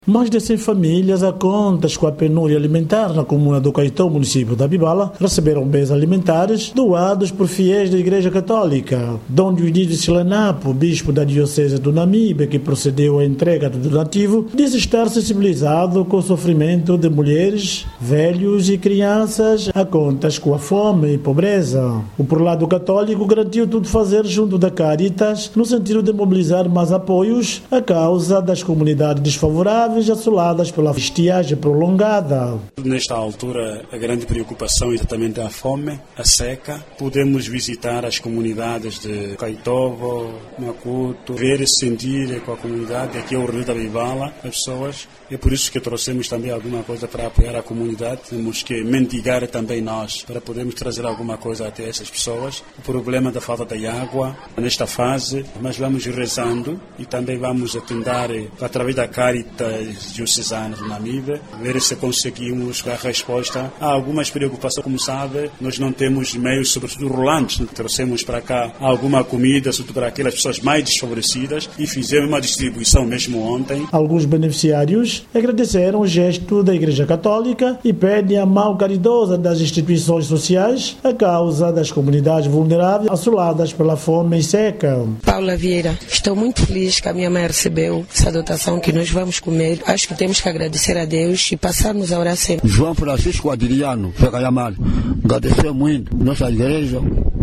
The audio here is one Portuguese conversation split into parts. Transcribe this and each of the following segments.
Mais de 100 famílias a contas com a penúria alimentar na comuna do Caetão, município da Bibala, receberam bens alimentares doados por fiéis da Igreja Católica. Dom Dionísio Silanapo, bispo da Diocese do Namibe, que procedeu à entrega do donativo, diz estar sensibilizado com o sofrimento de mulheres, velhos e crianças a contas com a fome e pobreza. O prelado católico garantiu tudo fazer junto da Caritas, no sentido de mobilizar mais apoios à causa das comunidades desfavoráveis assoladas pela estiagem prolongada. Nesta altura, a grande preocupação é exatamente a fome, a seca. Podemos visitar as comunidades de Caetovo, Macuto, ver e sentir com a comunidade. Aqui é o Rio da Bibala, as pessoas. É por isso que trouxemos também alguma coisa para apoiar a comunidade. Temos que mendigar também nós, para podermos trazer alguma coisa até essas pessoas. O problema da falta de água nesta fase, mas vamos rezando e também vamos tentar, através da Caritas diocesanas do Namibe, ver se conseguimos dar resposta a algumas preocupações. Como sabe, nós não temos meios, sobretudo rolantes. Trouxemos para cá alguma comida, sobretudo para aquelas pessoas mais desfavorecidas, e fizemos uma distribuição mesmo ontem. Alguns beneficiários agradeceram o gesto da Igreja Católica e pedem a mão caridosa das instituições sociais a causa das comunidades vulneráveis assoladas pela fome e seca. Paula Vieira, estou muito feliz que a minha mãe recebeu essa dotação que nós vamos comer. Acho que temos que agradecer a Deus e passarmos a orar sempre. João Francisco Adriano, Pecayamar, agradecer muito nossa igreja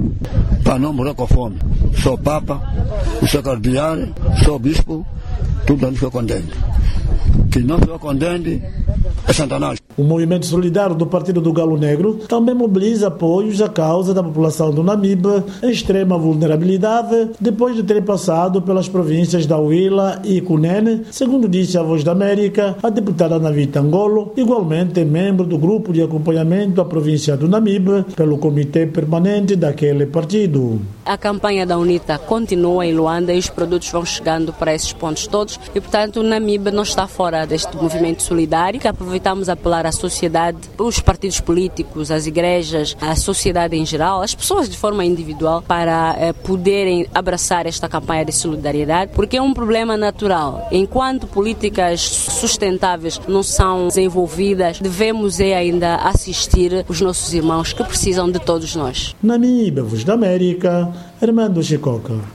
para não morrer com fome. Sou Papa, sou cardeal, sou bispo, tudo não ficou contente. Que não ficou contente é Satanás. O movimento solidário do Partido do Galo Negro também mobiliza apoios à causa da população do Namibe em extrema vulnerabilidade depois de ter passado pelas províncias da Huila e Cunene, segundo disse a Voz da América, a deputada Navita Angolo, igualmente membro do grupo de acompanhamento à província do Namibe pelo comitê permanente daquele partido. A campanha da UNITA continua em Luanda e os produtos vão chegando para esses pontos todos e, portanto, o Namibe não está fora deste movimento solidário, que aproveitamos a apelar à sociedade, os partidos políticos, as igrejas, a sociedade em geral, as pessoas de forma individual, para poderem abraçar esta campanha de solidariedade, porque é um problema natural. Enquanto políticas sustentáveis não são desenvolvidas, devemos ainda assistir os nossos irmãos que precisam de todos nós. Namibe, Voz da América, Armando Chicoca.